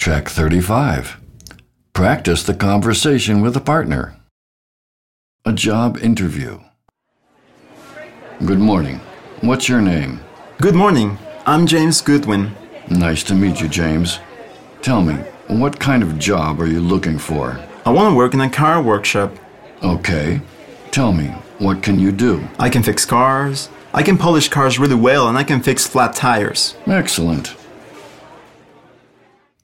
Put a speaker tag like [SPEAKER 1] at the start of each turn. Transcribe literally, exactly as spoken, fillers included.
[SPEAKER 1] Track thirty-five. Practice the conversation with a partner. A job interview. Good morning. What's your name?
[SPEAKER 2] Good morning. I'm James Goodwin.
[SPEAKER 1] Nice to meet you, James. Tell me, what kind of job are you looking for?
[SPEAKER 2] I want to work in a car workshop.
[SPEAKER 1] Okay. Tell me, what can you do?
[SPEAKER 2] I can fix cars. I can polish cars really well, and I can fix flat tires.
[SPEAKER 1] Excellent.